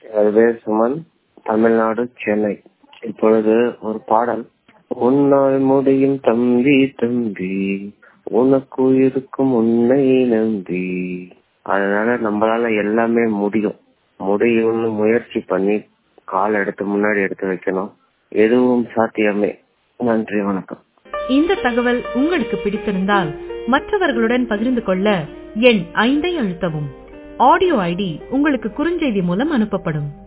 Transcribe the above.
அது பேர் சுமன், தமிழ்நாடு, சென்னை. இப்பொழுது ஒரு பாடல். உன்னால் முடியும் தம்பி தம்பி, உனக்கு இருக்கும் உன்னை நம்பி. அதனால நம்மளால எல்லாமே முடியும்னு முயற்சி பண்ணி கால் எடுத்து முன்னாடி எடுத்து வைக்கணும். எதுவும் சாத்தியமே. நன்றி, வணக்கம். இந்த தகவல் உங்களுக்கு பிடித்திருந்தால் மற்றவர்களுடன் பகிர்ந்து கொள்ள எண் 5 அழுத்தவும். ஆடியோ ஐடி உங்களுக்கு குறுஞ்செய்தி மூலம் அனுப்பப்படும்.